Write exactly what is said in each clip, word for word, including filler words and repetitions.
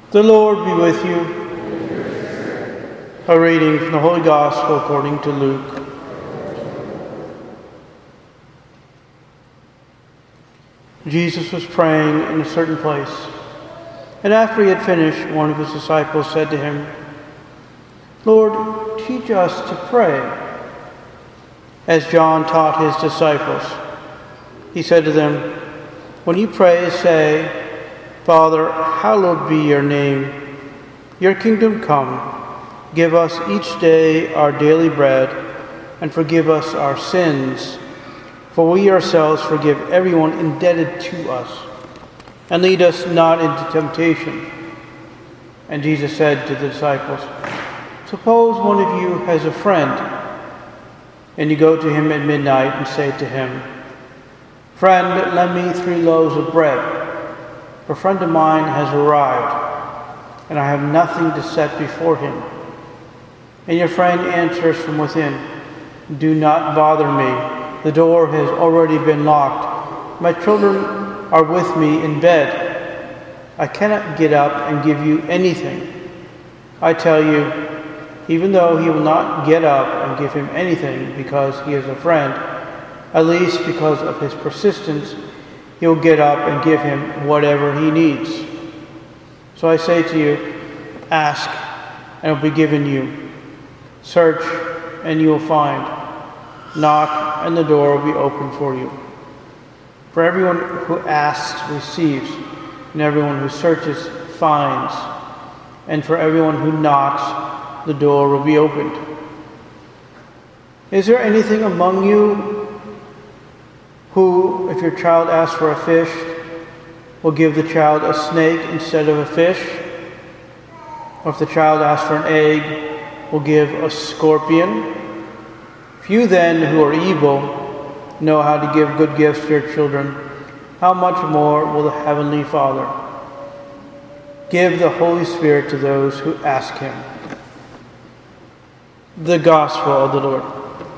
The Lord be with you. A reading from the Holy Gospel according to Luke. Jesus was praying in a certain place, and after he had finished, one of his disciples said to him, "Lord, teach us to pray, as John taught his disciples." He said to them, "When you pray, say, 'Father, hallowed be your name. Your kingdom come. Give us each day our daily bread, and forgive us our sins, for we ourselves forgive everyone indebted to us. And lead us not into temptation.'" And Jesus said to the disciples, "Suppose one of you has a friend, and you go to him at midnight and say to him, 'Friend, lend me three loaves of bread. A friend of mine has arrived, and I have nothing to set before him.' And your friend answers from within, 'Do not bother me. The door has already been locked. My children are with me in bed. I cannot get up and give you anything.' I tell you, even though he will not get up and give him anything because he is a friend, at least because of his persistence, he will get up and give him whatever he needs. So I say to you, ask, and it will be given you. Search, and you will find. Knock, and the door will be opened for you. For everyone who asks receives, and everyone who searches finds, and for everyone who knocks, the door will be opened. Is there anything among you who, if your child asks for a fish, will give the child a snake instead of a fish? Or if the child asks for an egg, will give a scorpion? If you then, who are evil, know how to give good gifts to your children, how much more will the Heavenly Father give the Holy Spirit to those who ask him?" The Gospel of the Lord.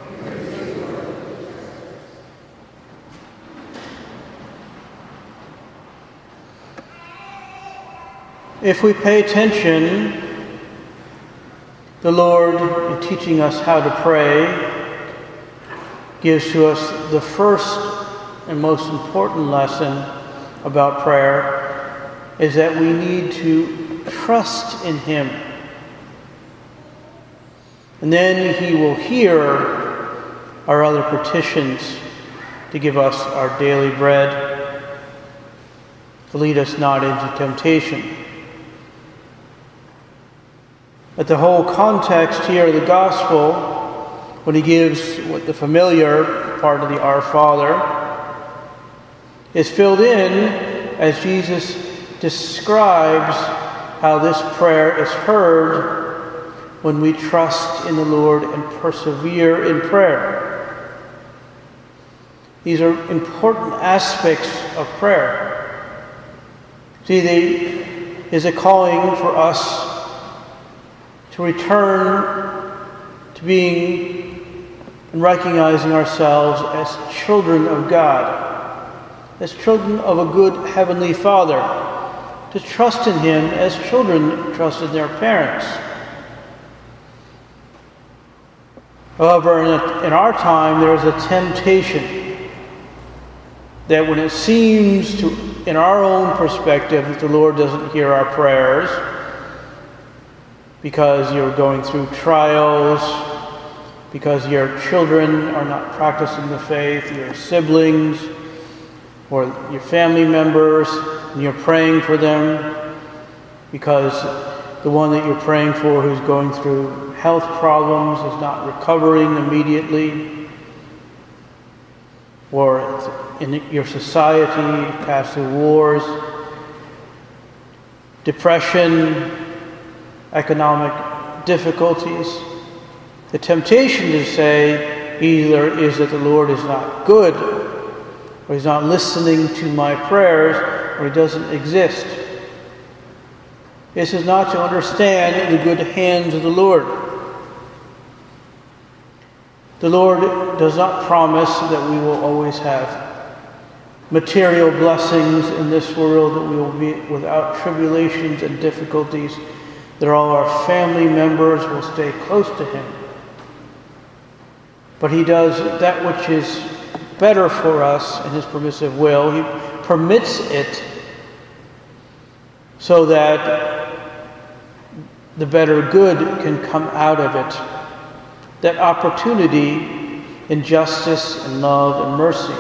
If we pay attention, the Lord, in teaching us how to pray, gives to us the first and most important lesson about prayer, is that we need to trust in him. And then he will hear our other petitions to give us our daily bread, to lead us not into temptation. But the whole context here of the gospel, when he gives what the familiar part of the Our Father, is filled in as Jesus describes how this prayer is heard when we trust in the Lord and persevere in prayer. These are important aspects of prayer. See, there is a calling for us to return to being and recognizing ourselves as children of God, as children of a good Heavenly Father, to trust in him as children trust in their parents. However, in, a, in our time, there is a temptation that when it seems to, in our own perspective, that the Lord doesn't hear our prayers, because you're going through trials, because your children are not practicing the faith, your siblings, or your family members, and you're praying for them, because the one that you're praying for who's going through health problems is not recovering immediately, or in your society, past through wars, depression, economic difficulties. The temptation to say either is that the Lord is not good, or he's not listening to my prayers, or he doesn't exist. This is not to understand the good hands of the Lord. The Lord does not promise that we will always have material blessings in this world, that we will be without tribulations and difficulties, that all our family members will stay close to him. But he does that which is better for us in his permissive will. He permits it so that the better good can come out of it. That opportunity in justice and love and mercy.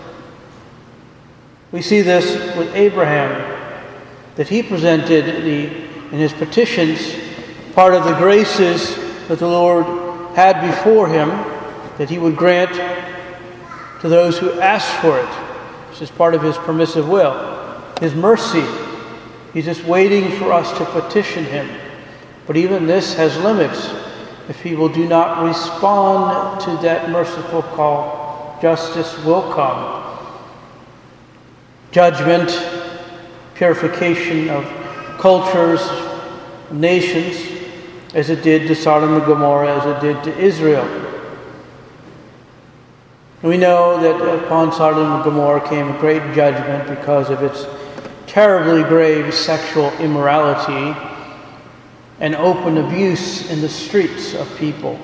We see this with Abraham, that he presented the, in his petitions part of the graces that the Lord had before him, that he would grant to those who ask for it. This is part of his permissive will. His mercy. He's just waiting for us to petition him. But even this has limits. If people do not respond to that merciful call, justice will come. Judgment, purification of cultures, nations, as it did to Sodom and Gomorrah, as it did to Israel. And we know that upon Sodom and Gomorrah came a great judgment because of its terribly grave sexual immorality and open abuse in the streets of people.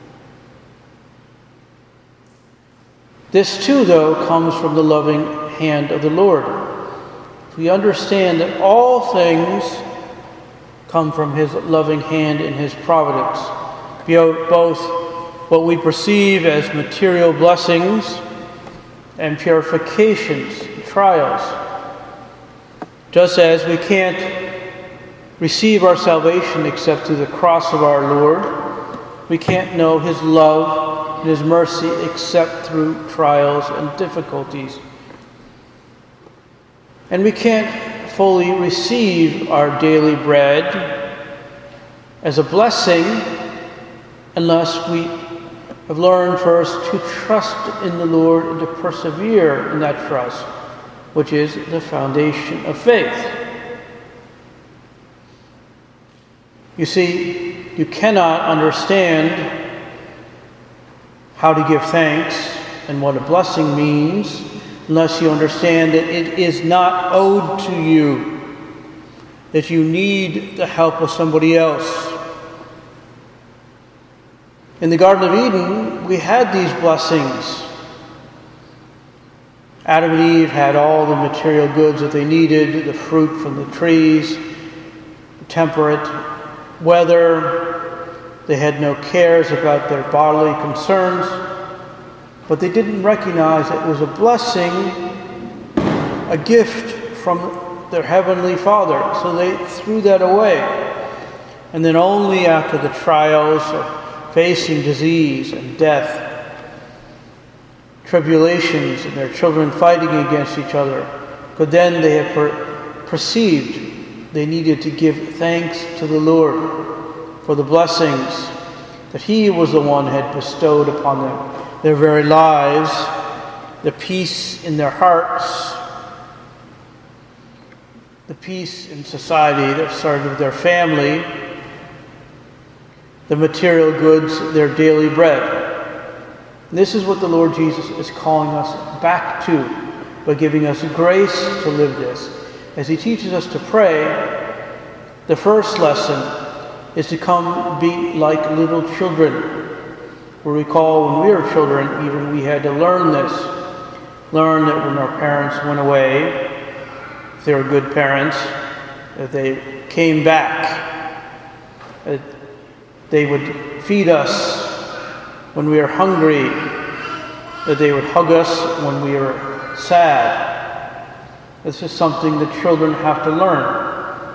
This too, though, comes from the loving hand of the Lord. We understand that all things come from his loving hand and his providence, both what we perceive as material blessings and purifications, trials. Just as we can't receive our salvation except through the cross of our Lord, we can't know his love and his mercy except through trials and difficulties. And we can't fully receive our daily bread as a blessing unless we have learned first to trust in the Lord and to persevere in that trust, which is the foundation of faith. You see, you cannot understand how to give thanks and what a blessing means unless you understand that it is not owed to you, that you need the help of somebody else. In the Garden of Eden, we had these blessings. Adam and Eve had all the material goods that they needed, the fruit from the trees, the temperate weather. They had no cares about their bodily concerns, but they didn't recognize it was a blessing, a gift from their Heavenly Father, so they threw that away. And then only after the trials of facing disease and death, tribulations, and their children fighting against each other, could then they have per- perceived they needed to give thanks to the Lord for the blessings that he was the one who had bestowed upon them, their very lives, the peace in their hearts, the peace in society that started with their family, the material goods, their daily bread. And this is what the Lord Jesus is calling us back to by giving us grace to live this. As he teaches us to pray, the first lesson is to come be like little children. We recall when we were children, even we had to learn this. Learn that when our parents went away, if they were good parents, that they came back, that they would feed us when we were hungry, that they would hug us when we were sad. This is something that children have to learn.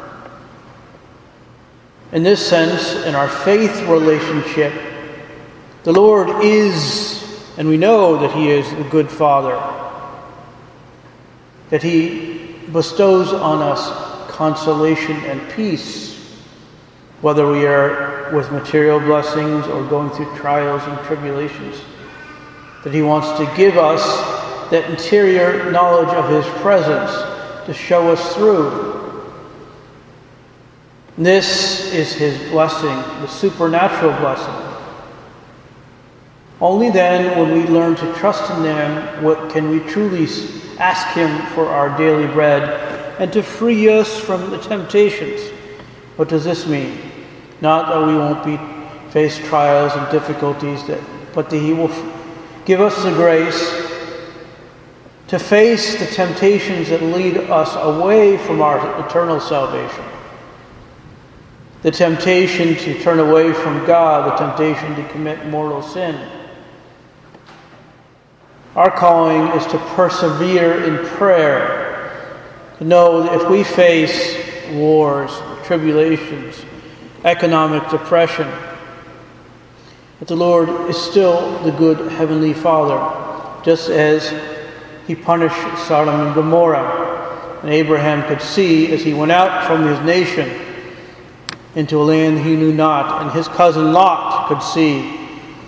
In this sense, in our faith relationship, the Lord is, and we know that he is the good Father, that he bestows on us consolation and peace, whether we are with material blessings or going through trials and tribulations, that he wants to give us that interior knowledge of his presence to show us through. This is his blessing, the supernatural blessing. Only then, when we learn to trust in them, what can we truly ask him for our daily bread and to free us from the temptations. What does this mean? Not that we won't be face trials and difficulties, that, but that he will give us the grace to face the temptations that lead us away from our eternal salvation. The temptation to turn away from God, the temptation to commit mortal sin. Our calling is to persevere in prayer, to know that if we face wars, tribulations, economic depression, that the Lord is still the good Heavenly Father, just as he punished Sodom and Gomorrah. And Abraham could see as he went out from his nation into a land he knew not, and his cousin Lot could see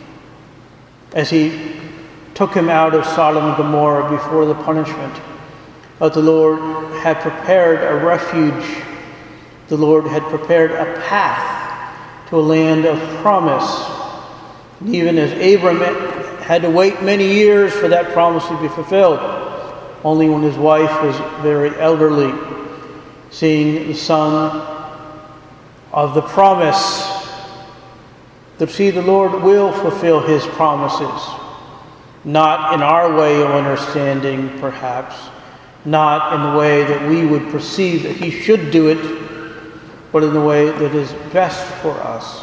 as he took him out of Sodom and Gomorrah before the punishment, that the Lord had prepared a refuge. The Lord had prepared a path to a land of promise. And even as Abram had to wait many years for that promise to be fulfilled, only when his wife was very elderly, seeing the son of the promise, to see the Lord will fulfill his promises. Not in our way of understanding, perhaps, not in the way that we would perceive that he should do it, but in the way that is best for us.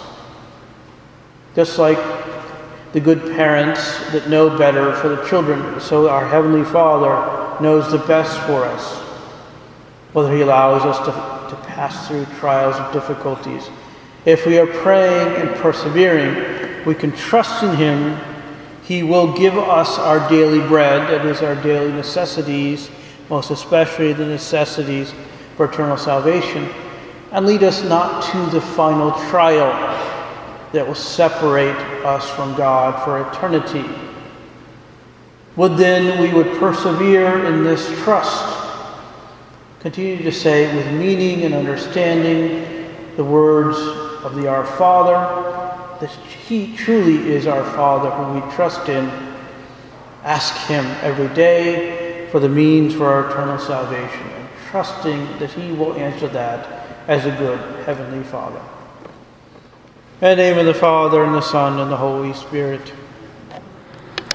Just like the good parents that know better for the children, so our Heavenly Father knows the best for us, whether he allows us to, to pass through trials and difficulties. If we are praying and persevering, we can trust in him. He will give us our daily bread, that is our daily necessities, most especially the necessities for eternal salvation, and lead us not to the final trial that will separate us from God for eternity. Would then we would persevere in this trust, continue to say with meaning and understanding the words of the Our Father, that he truly is our Father whom we trust in. Ask him every day for the means for our eternal salvation, and trusting that he will answer that as a good Heavenly Father. In the name of the Father, and the Son, and the Holy Spirit.